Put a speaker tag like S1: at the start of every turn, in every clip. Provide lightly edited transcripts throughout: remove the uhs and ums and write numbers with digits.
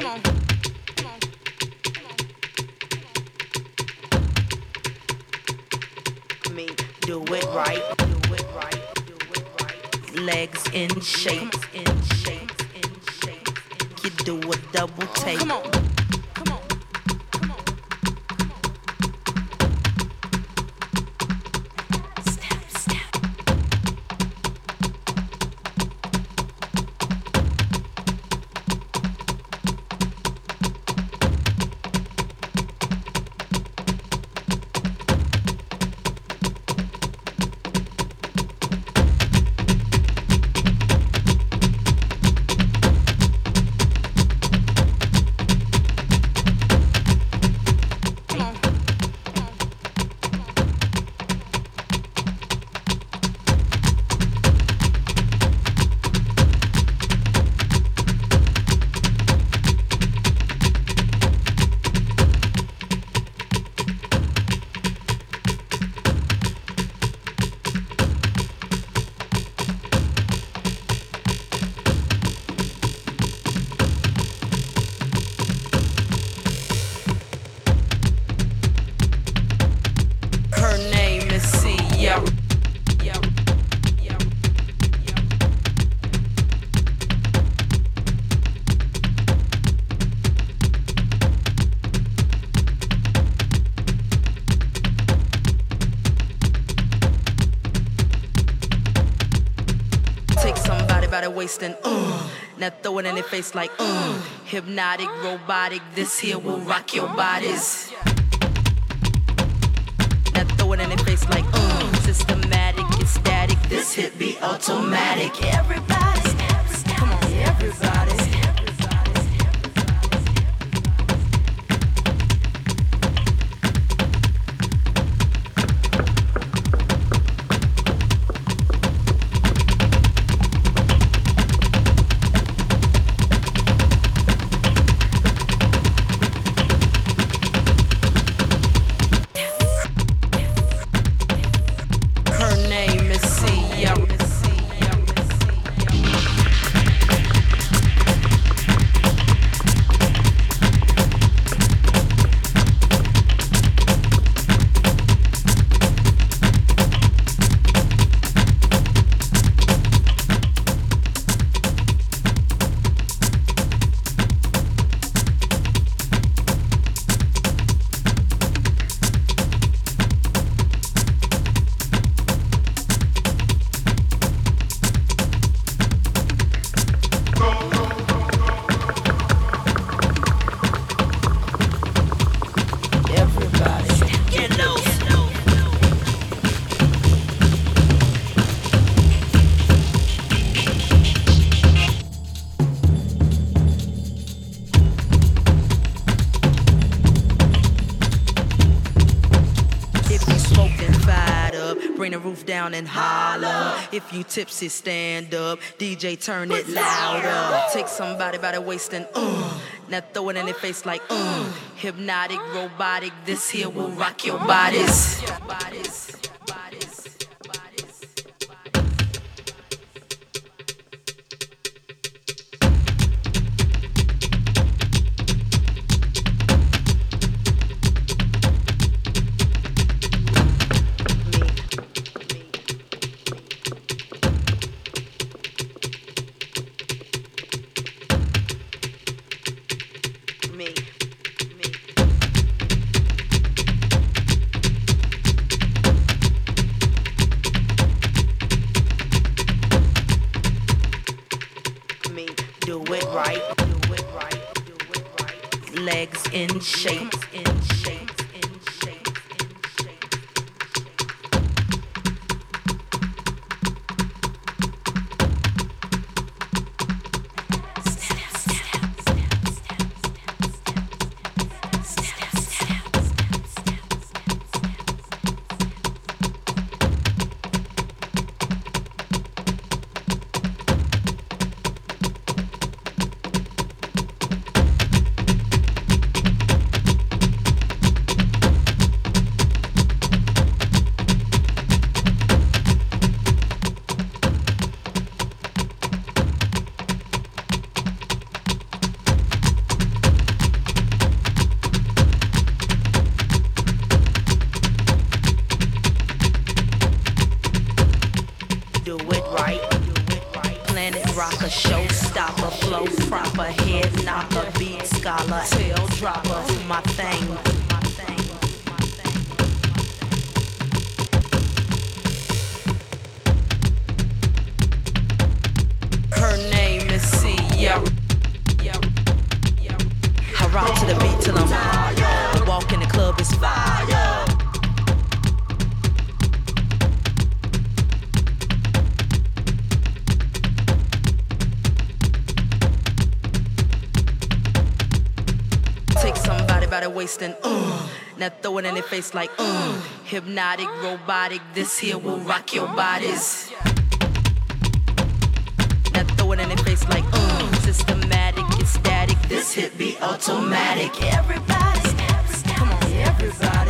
S1: Me, do it right, do it right, do it right. Legs in shape, in shape, in shape. You do a double take. Come on. Her name is Sia. Take somebody by the waist and now throw it in their face like hypnotic, robotic. This here will rock your bodies. Now throw it in their face like systematic, it's static. This hit be automatic. Everybody, come on, everybody. Her name is Sia. Bring the roof down and holler. If you tipsy, stand up. DJ, turn it louder. Take somebody by the waist and now throw it in their face like hypnotic, robotic. This here will rock your bodies. Do it right, do it right, do it right. Legs in shape, in shape, in shape, in shape. a showstopper, flow proper, head knocker, beat scholar, tail dropper, do my thing. Her name is Sia. I rock to the beat till I'm I walk in the club, it's fire. Take somebody by the waist and now throw it in their face like hypnotic, robotic, this here will rock your bodies. Now throw it in their face like systematic, it's static, this hit be automatic. Everybody, come on, everybody.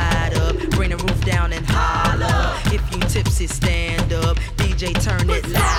S1: Stand up, DJ turn it loud.